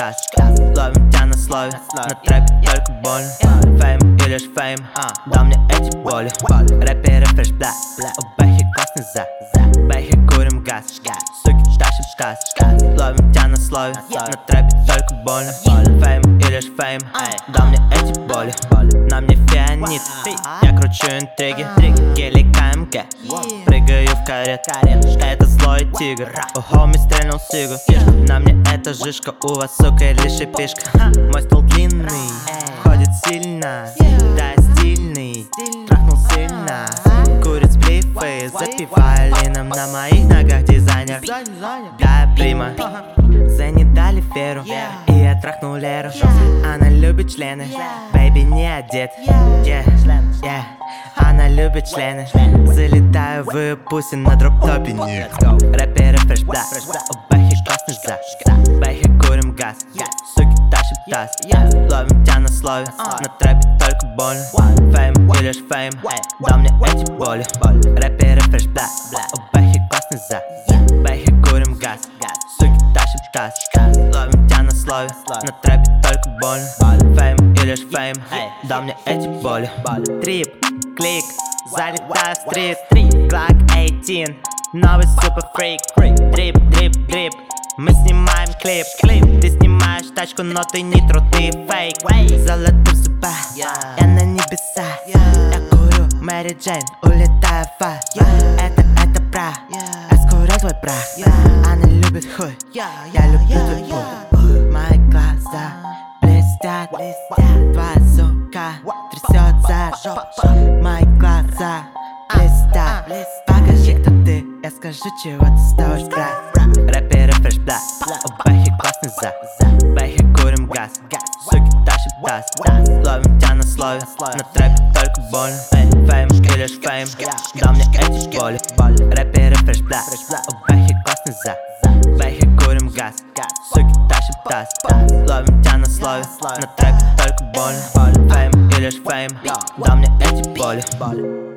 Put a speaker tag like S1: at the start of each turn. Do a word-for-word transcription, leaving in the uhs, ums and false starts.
S1: таз. Ловим тебя на слове, на трэпе только больно. Фейм и лишь фейм, да мне эти боли. Рэперы фреш, бля, у бэхи классный за. Бэхи курим газ, суки тащим таз. Ловим тебя на слове, на трэпе только больно. Фейм и лишь фейм, да мне эти боли. На мне фианит, я кручу интриги. Гели КМГ, прыгаю в карет. Это злой тигр, у хоми стрельнул сигу. На мне эта жишка, у вас, сука, лишь и пишка. Мой стол длинный, ходит сильно, да, стильный, трахнул сильно. Курит сплифы, запивая лином. На моих ногах дизайнер, да, прима. За не дали феру, и я трахнул Леру. Она любит члены, бэйби не одет, yeah, yeah. Она любит члены, залетаю в ее пуси на дроп-топе. Рэперы фреш, бля, у бэхи классный за. Бэхи курим газ, суки тащим таз. Ловим тебя на слове, на трэпе только больно. Фейм и лишь фейм, да мне эти боли. Рэперы фреш, бля, у бэхи классный за. Бэхи курим газ, суки тащим таз. Ловим тебя на слове, на трэпе только больно. Фейм и лишь фейм, да мне эти боли. Трип, клик, залетаю в стрит. Глок восемнадцать, новый супер фрик. Дрип, дрип, дрип, мы снимаем клип. Ты снимаешь тачку, но ты не тру, ты фейк. Золото в зубах, я на небеса. Я курю Мэри Джейн, улетаю в ад. Это, это прах, я скурю твой прах. Она любит хуй, я люблю твой пух. Мои глаза блестят, твоя сука трясется жопа. Мои глаза блестят, покажи, кто ты, я скажу, чего ты стоишь, брат. Рэперы фреш, бля, у бэхи классный за. Бэхи курим газ, суки тащим таз. Ловим тебя на слове, на трэпе только больно. Фейм и лишь фейм, да мне эти боли. Рэперы фреш, бля, у бэхи классный за. Бэхи курим газ, суки тащим таз. Ловим тебя на слове, на трэпе только больно. Фейм и лишь фейм, да мне эти боли.